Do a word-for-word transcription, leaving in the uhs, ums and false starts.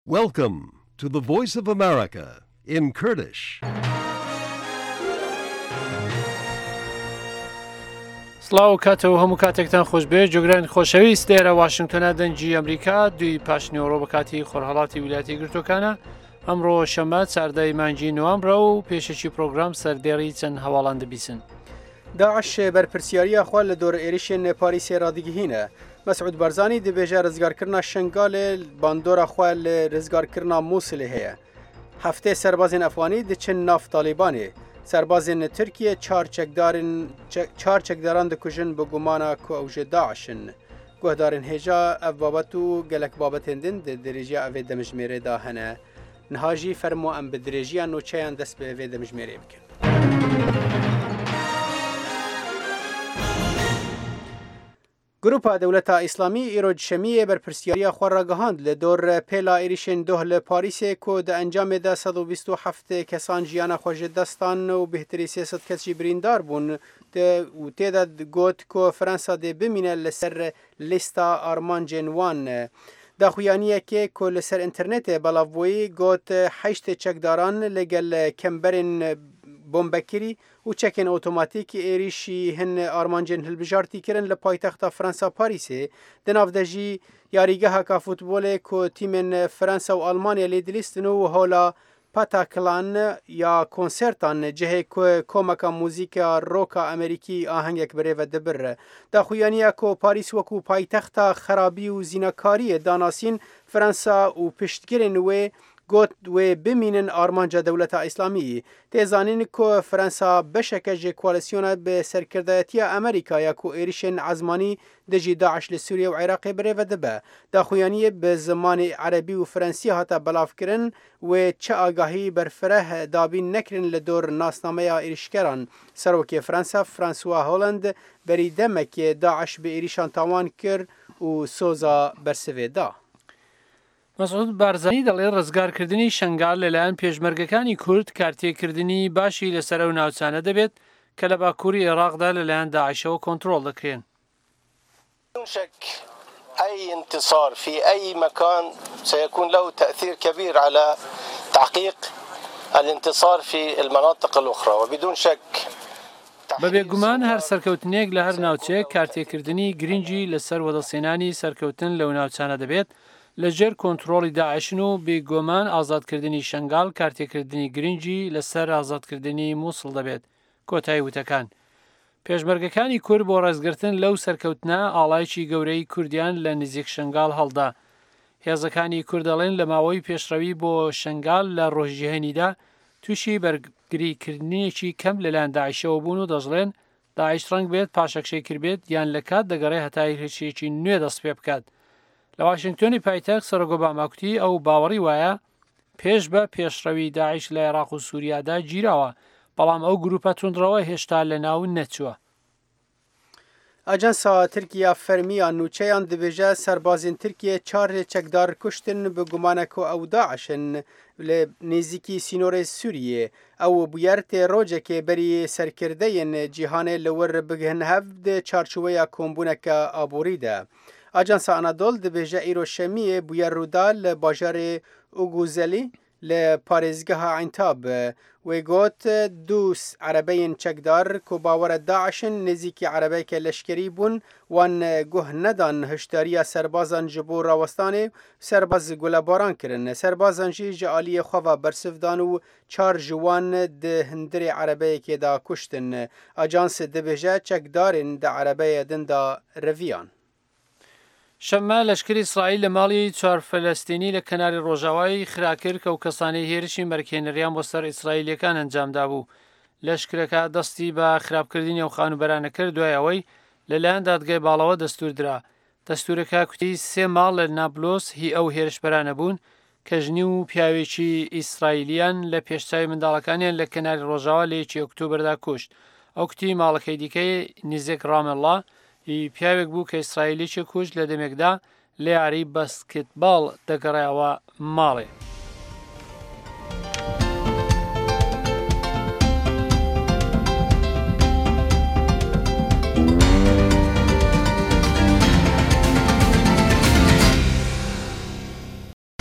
Welcome to the Voice of America in Kurdish. سڵاو کاتەوە هەموو کاتێکتان خۆشبێ جۆگرانی خۆشەویست لێرە واشنگتۆنە دەنجی ئەمریکا دوی پاشنیۆڕۆ بە کاتی خۆرهەڵاتی ویلایەتی گرتوەکانە ئەمڕۆ شەمە چاردەی مانگی نوامبرە و پێشەکی پرۆگرام سەردێڕی چەند هەواڵان دەبیسن. داعش بەرپرسیاریە خوا لە دۆر عێریشên پاریسê radîgihîne. Mesûd Barzanî dibêje rizgarkirina Şengalê bandora xwe li rizgarkirina Mosulê heye. Heftê serbazên Efwanî diçin nav Talîbanê. Serbazên Tirkiye çar çekdarên çar çekdaran dikujin bi gumana ku ew ji Daişin. Guhdarên hêja ev babet û gelek babetên din di dirêjiya evê demijmêrê da hene. Niha jî fermo em bi dirêjiya nûçeyan dest bi evê demijmêrê bikin. Grupa Dewleta İslamî îro şemiyê berpirsiyariya xwe ragihand li dor pêla êrişên doh li Parîsê ku di encamê de sed û bîst û heft kesan jiyana xwe ji destan û bêhtirî sê sed kes jî birîndar bûn û tê de got ku Fransa dê bimîne li ser lîsta armancên wan. Daxuyaniyekê ku li ser internetê belavbûyî got heşt çekdaran li gel kemberên bombekirî û çekên otomatîk êrişî hin armancên hilbijartî kirin li paytexta Fransa Parîsê. Di nav de jî yarîgeheka futbolê ku tîmên Fransa û Almanya lê dilîstin û hola pataklan ya konsertan cihê ku komeka muzîka roka Amerîkî ahengek birêve dibir. Daxuyaniya ku Parîs wekû paytexta xerabî û zînekariyê danasîn Fransa û piştgirên wê got wê bimînin armanca Dewleta İslamî. Tê zanîn ku Fransa beşeke ji koalîsyona bi serkirdayetiya Amerîkaya ku êrişên ezmanî de jî Daeş li Sûriye û Iraqê birêve dibe. Daxuyaniyê bi zimanê erebî û Fransî hata belavkirin wê çi agahî berfireh dabîn nekirin li dor nasnameya êrişkeran. Serokê Fransa François Hollande berî demekê Daeş bi êrişan tawan kir û soza bersivê da. مەسعود بارزانی دەڵێ ڕزگارکردنی شەنگال لەلایەن پێشمەرگەکانی کورد کارتێکردنی باشی لەسەر ئەو ناوچانە دەبێت کە لە باکووری عێراقدا لەلایەن داعشەوە کۆنتڕۆڵ دەکرێن. شك أي انتصار في أي مكان سيكون له تأثير كبير على تحقيق الانتصار في المناطق الأخرى وبدون شك بەبێگومان هەر سەرکەوتنێک لە هەر ناوچەیەک کارتێکردنی گرنگی لەسەر وەدەسێنانی سەرکەوتن لەو ناوچانە دەبێت لەژێر کۆنتڕۆڵی داعشن و بێگومان ئازادکردنی شەنگال کارتێکردنی گرنگی لەسەر ئازادکردنی مووسڵ دەبێت. کۆتایی وتەکان پێشمەرگەکانی کورد بۆ ڕێزگرتن لەو سەرکەوتنە ئاڵایکی گەورەی کوردیان لە نزیک شەنگال هەڵدا. هێزەکانی کورد دەڵێن لە ماوەی پێشڕەوی بۆ شەنگال لە ڕۆژجیهێنیدا تووشی بەرگریکردنیەکی کەم لەلایەن داعشەوە بوون و دەژڵێن داعش ڕەنگ بێت پاشەکشەی کردبێت یان لە کات دەگەڕێ هەتای هێرشێکی نوێ دەست پێ بکات. لە واشنگتۆنی پایتەخت سەرۆک ئۆباماکوتی ئەو باوەڕی وایە پێش بە پێشڕەوی داعش لە عێراق و سووریادا گیراوە بەڵام ئەو گروپە توندڕەوە هێشتا لە ناو نەچووە. Ajansa Tirkiya fermiya nûçeyan dibêje serbazên Tirkiye çar çekdar kuştin bi gumana ku ew Daişin li nêzîkî sînorê Sûriyê. Ew bûyer tê rojekê berî serkirdeyên cîhanê li wir bigihin hev di çarçoveya kombûneka aborî de. Ajansa Anadol dibêje îro şemiyê bûye rûda li bajarê Uguzeli li parêzgeha Ayntab. Wê got du erebeyên çekdar ku bawera Daişin nêzîkî erebeyeke leşkerî bûn wan guh nedan hişdariya serbazan ji bo rawestanê serbaz gulebaran kirin. Serbazan jî ji aliyê xwe ve bersiv dan û çar ji wan di hindirê erebeyekê da kuştin. Ajansê dibêje çekdarên di erebeyê din da reviyan. شەمە لەشکری ئیسرائیل لە ماڵی چوار فەلەستینی لە کەناری ڕۆژاوای خراکرد کە و کەسانی هێرشی مەرکێنەریان بۆ سەر ئیسرائیلەکان ئەنجامدا بوو. لەشکرەکە دەستی بە خراپکردنی ئەو خانوبەرانە کرد دوای ئەوەی لەلایەن دادگای باڵەوە دەستور درا. دەستورەکە کوتی سێ ماڵ لە نابلۆس هی ئەو هێرشبەرانە بوون کە ژنی و پیاوێکی ئیسرائیلیان لە پێشچاوی منداڵەکانیان لە کەناری ڕۆژاوا لە یەکی ئۆکتۆبەردا کوشت. ئەو کوتی ماڵەکەی دیکەی نزیک ڕامەڵڵا پیاوێک بوو کە ئیسرائیلیی کوشت لە دەمێکدا لە یاری بەسکتباڵ دەگەڕایەوە ماڵێ.